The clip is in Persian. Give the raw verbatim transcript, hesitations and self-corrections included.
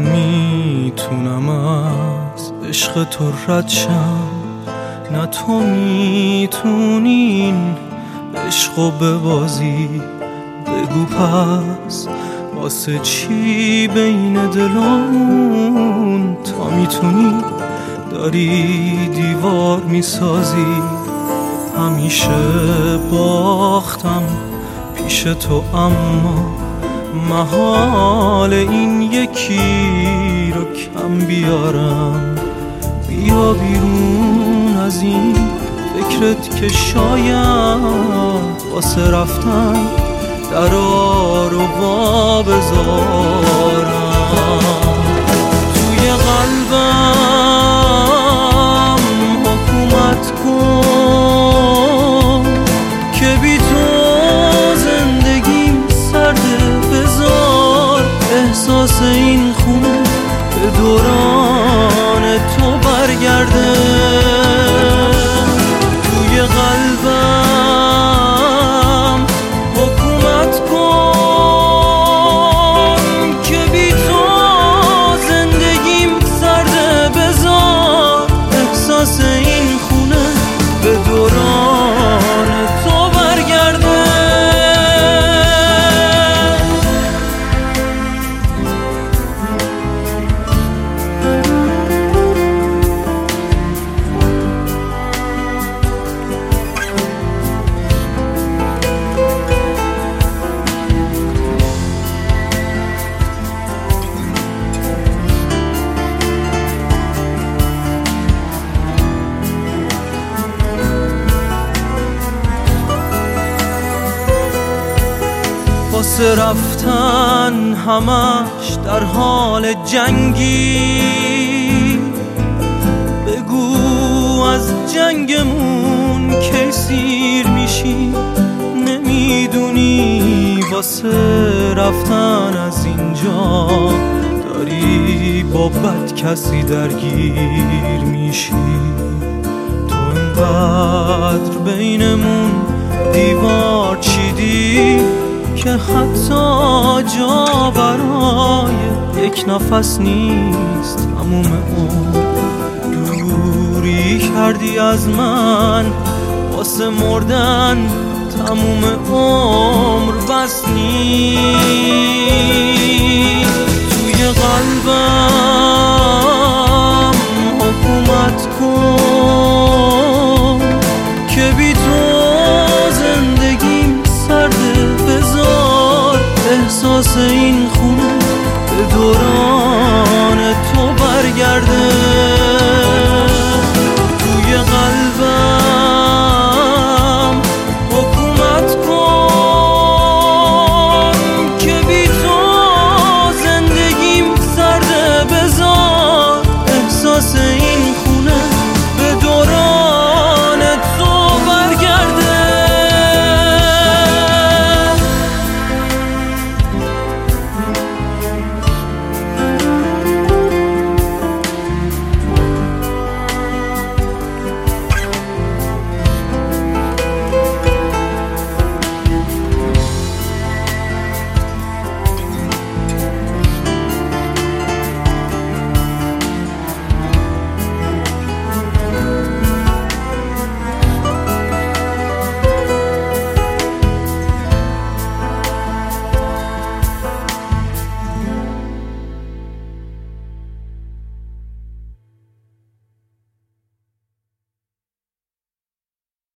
میتونم از عشق تو رد شم، نه تو میتونی این عشقو ببازی. بگو پس واسه چی بین دلامون تا میتونی داری دیوار میسازی. همیشه باختم پیش تو، اما محال این یکی رو کم بیارم. بیا بیرون از این فکرت که شاید واسه رفتن درا رو وا بذارم. توی قلبم حکومت کن که بی تو زندگیم سرده. بذار احساس این خونه به دوران تو برگرده. توی قلبم حکومت کن که بی تو زندگیم سرده. بذار احساس این خونه به دوران تو برگرده. واسه رفتن همش در حال جنگی. بگو از جنگمون کی سیر میشی. نمیدونی واسه رفتن از اینجا داری با بد کسی درگیر میشی. تو اینقدر بینمون دیوار چیدی که حتی جا برای یک نفس نیست. تموم عمر دوری کردی از من، واسه مردن تموم عمر بس نیست. توی قلبم حکومت کن که بی تو زندگیم سرده. بذار احساس این خونه به دوران